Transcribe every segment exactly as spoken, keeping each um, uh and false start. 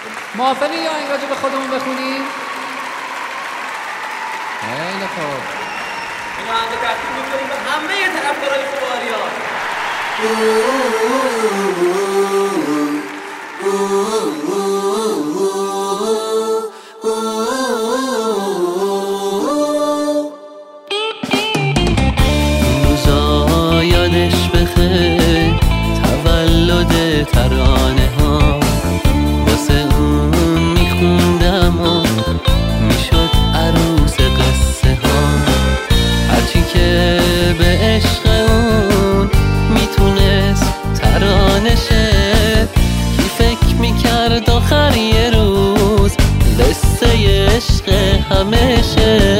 موافقی یا این راجع به خودمون بخونیم؟ خیلی خوب. این آهنگ تقدیم می‌کنیم به همه طرفدارای خوب آریان. روزا یادش بخیر تولد ترانه ها، واسه اون میخوندم و میشد عروس قصه ها. هرچی که به عشق اون میتونست ترانه شه، کی فکر میکرد آخر یه روز قصه عشق همه شه.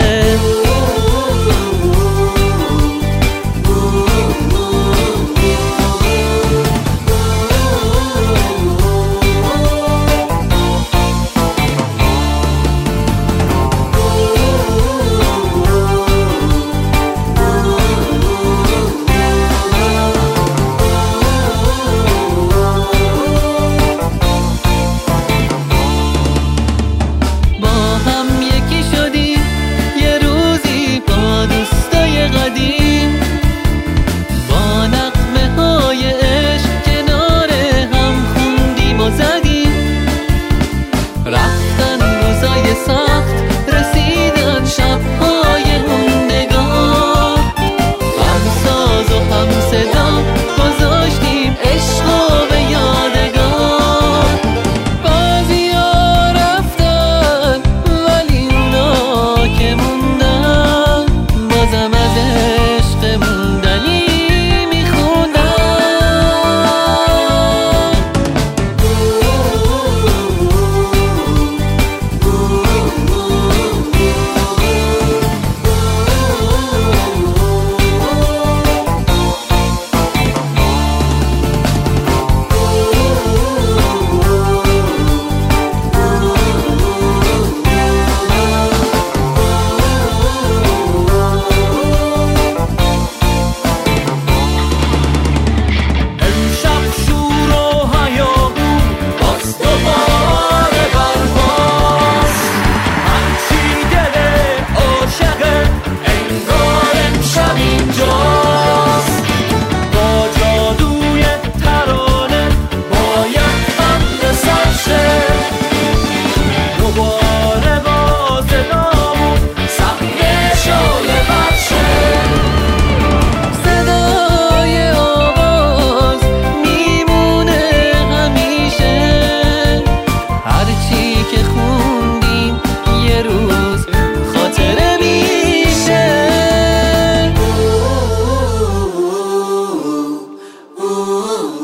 Ooh.